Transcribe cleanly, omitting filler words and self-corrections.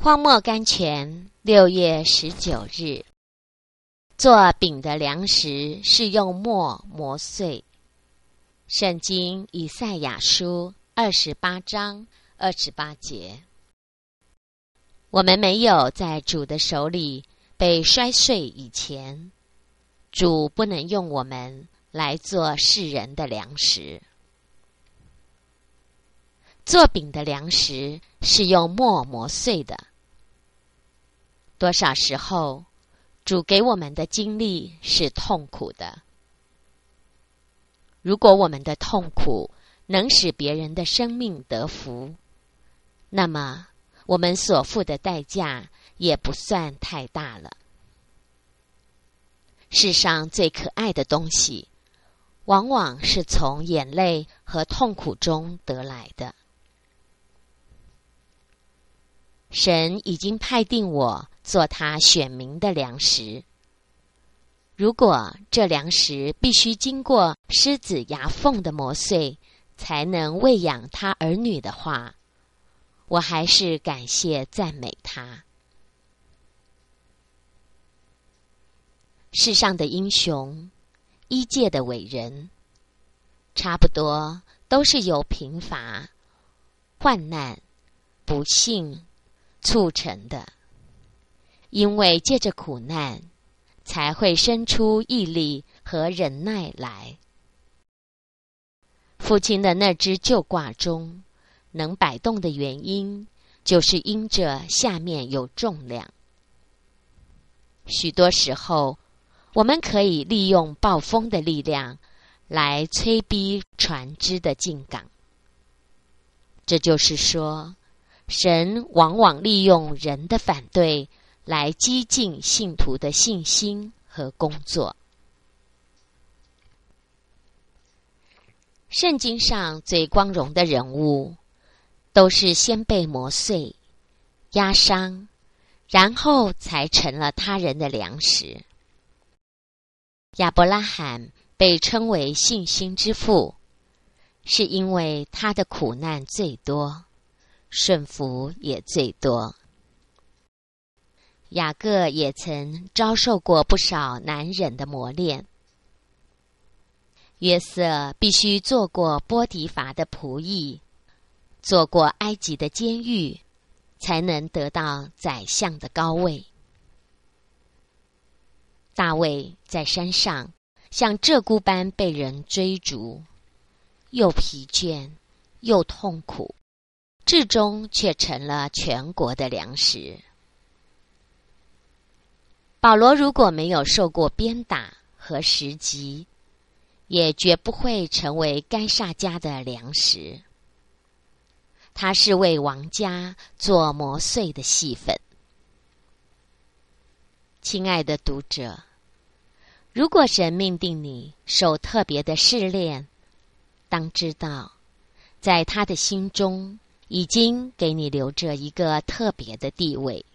荒漠甘泉6月19日，做饼的粮食是用磨磨碎。圣经以赛亚书28章28节。我们没有在主的手里被摔碎以前，主不能用我们来做世人的粮食。做饼的粮食是用磨磨碎的。多少时候，主给我们的经历是痛苦的。如果我们的痛苦能使别人的生命得福，那么我们所付的代价也不算太大了。世上最可爱的东西，往往是从眼泪和痛苦中得来的。神已经派定我做他选民的粮食。如果这粮食必须经过狮子牙缝的磨碎，才能喂养他儿女的话，我还是感谢赞美他。世上的英雄，医界的伟人，差不多都是由贫乏、患难、不幸促成的。因为借着苦难，才会生出毅力和忍耐来。父亲的那只旧挂钟能摆动的原因，就是因着下面有重量。许多时候，我们可以利用暴风的力量来催逼船只的进港。这就是说，神往往利用人的反对来激进信徒的信心和工作。圣经上最光荣的人物，都是先被磨碎、压伤，然后才成了他人的粮食。亚伯拉罕被称为信心之父，是因为他的苦难最多，顺服也最多。雅各也曾遭受过不少难忍的磨练。约瑟必须做过波提乏的仆役，做过埃及的监狱，才能得到宰相的高位。大卫在山上像鹧鸪般被人追逐，又疲倦又痛苦，至终却成了全国的粮食。保罗如果没有受过鞭打和石击，也绝不会成为该撒家的粮食。他是为王家做磨碎的细粉。亲爱的读者，如果神命定你受特别的试炼，当知道，在他的心中已经给你留着一个特别的地位。